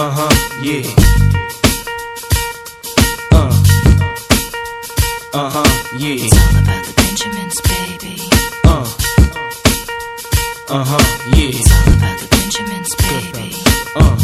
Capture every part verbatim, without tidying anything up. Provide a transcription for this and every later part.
Uh-huh, yeah. Uh. Uh-huh, yeah. It's all about the Benjamins, baby. Uh. Uh-huh, yeah. It's all about the Benjamins, baby. Uh.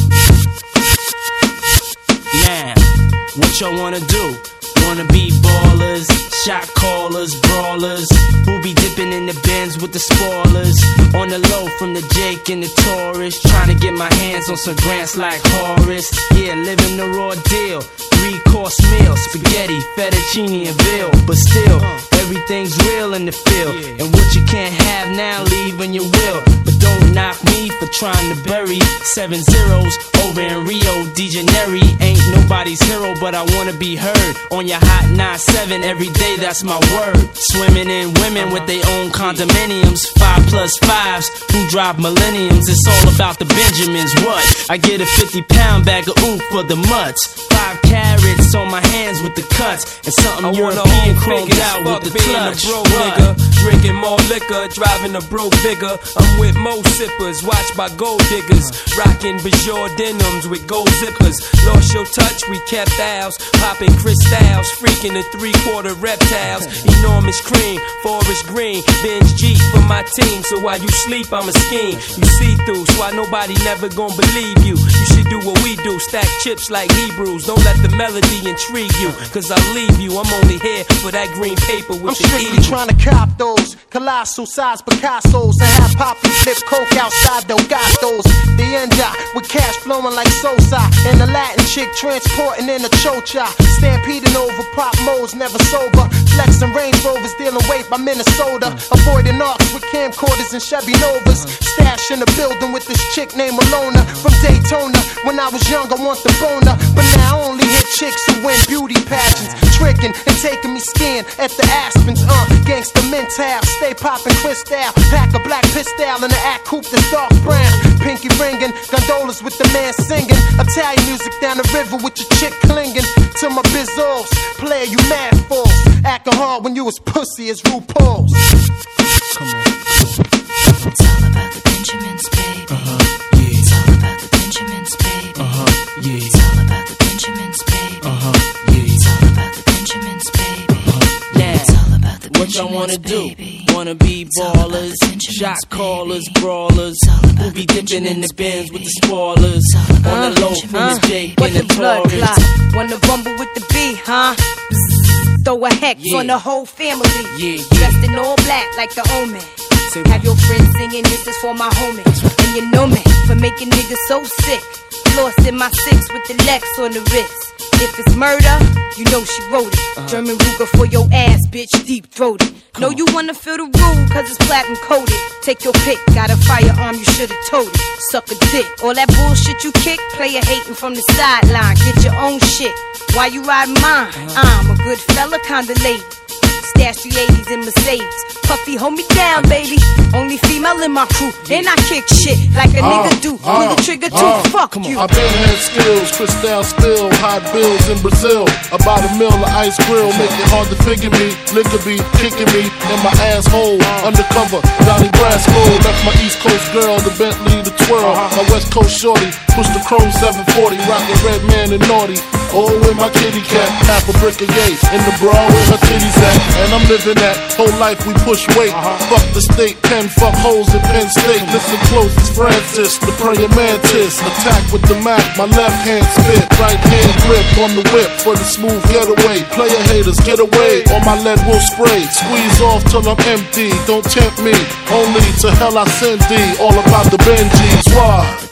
Now, what y'all wanna do? Wanna be ballers, shot callers, brawlers, who be dipping in the bins with the spoilers. On the low from the Jake and the Taurus, trying to get my hands on some grants like Horace. Yeah, living the raw deal, three course meal, spaghetti, fettuccine and veal. But still, everything's real in the field, and what you can't have now, leave when you will. But don't knock me for trying to bury seven zeros over in Rio de Janeiro. Ain't nobody's hero, but I wanna be heard on your hot nine seven every day, that's my word. Swimming in women with their own condominiums, five plus fives who drive millenniums. It's all about the Benjamins, what? I get a fifty pound bag of ooh for the mutts, five carats on my hands with the cuts, and something I European chromed out with the clutch. Broke nigga, drinking more liquor, driving a broke bigger. I'm with mo sippers, watched by gold diggers, rocking Bajor denims with gold zippers. Lost your touch, we kept ours, popping crystals, freaking the three-quarter reptiles. Enormous cream, forest green, binge G for my team. So while you sleep, I'm a scheme. You see through, so why nobody never gonna believe you. You should do what we do, stack chips like Hebrews. Don't let the melody intrigue you, cause I'll leave you. I'm only here for that green paper with I'm the strictly trying to cop those colossal size Picassos and have Poppy flip coke outside Delgados. The end up with cash flowing like Sosa, and the Latin chick transporting in a chocha. Stampeding over pop modes, never sober. Flexing Range Rovers, dealing weight by Minnesota. Avoiding arcs with camcorders and Chevy Novas. Stash in the building with this chick named Alona from Daytona. When I was young, I want the boner, but now I only hit chicks who win beauty pageants. Tricking and taking me skiing at the Aspens. Uh, gangsta mental, stay popping crystal. Pack a black pistol in the act coupe that's dark brown. Pinky ringing, gondolas with the man singing. Italian music down the river with your chick clinging to my bizzos. Player, you mad fools. Acting hard when you was pussy as RuPaul's. Come on. It's all about the Benjamins, baby. Uh-huh, yeah. It's all about the Benjamins, baby. Uh-huh, yeah. It's all about the Benjamins, baby. Uh-huh, yeah. It's all about the Benjamins, baby. Uh-huh. Now, it's all about the what y'all wanna do? baby. Wanna be ballers, shot callers, brawlers, who be dipping in the bins with the spoilers. On the low from the Jake and the Taurus. Wanna rumble with the B, huh? Throw a hex Yeah. on the whole family. Yeah, yeah. Dressed in all black like the omen. Say Have your friends singing, this is for my homie. And you know me for making niggas so sick. Lost in my six with the Lex on the wrist. If it's murder, you know she wrote it. Uh-huh. German Ruger for your ass, bitch, deep throated. Know you wanna feel the rule, cause it's platinum coated. Take your pick, got a firearm, you should've told it. Suck a dick, all that bullshit you kick, player hating from the sideline. Get your own shit, why you riding mine? Uh-huh. I'm a good fella, kinda lady. Stash three eighties in Mercedes. Puffy, hold me down, baby. Only female in my crew. And I kick shit like a Uh, nigga do. uh, Pull the trigger too. uh, Fuck come on. you. I been had skills, Cristal spill, hot bills in Brazil. About a mill of ice grill, make it hard to figure me. Liquor be kicking me in my asshole. Undercover, Donnie Brasco. Left my East Coast girl, the Bentley, the twirl. My West Coast shorty, push the chrome seven forty. Rockin' red man and naughty. Oh, with my kitty cat, half a brick of gate. In the bra where her titties at. And I'm living that whole life we push weight. Fuck the state, pen, fuck holes in Penn State. Listen close, it's Francis, the praying mantis. Attack with the Mac, my left hand spit. Right hand grip on the whip for the smooth getaway. Player haters, get away, or my lead will spray. Squeeze off till I'm empty, don't tempt me. Only to hell I send thee, all about the Benjis. Why?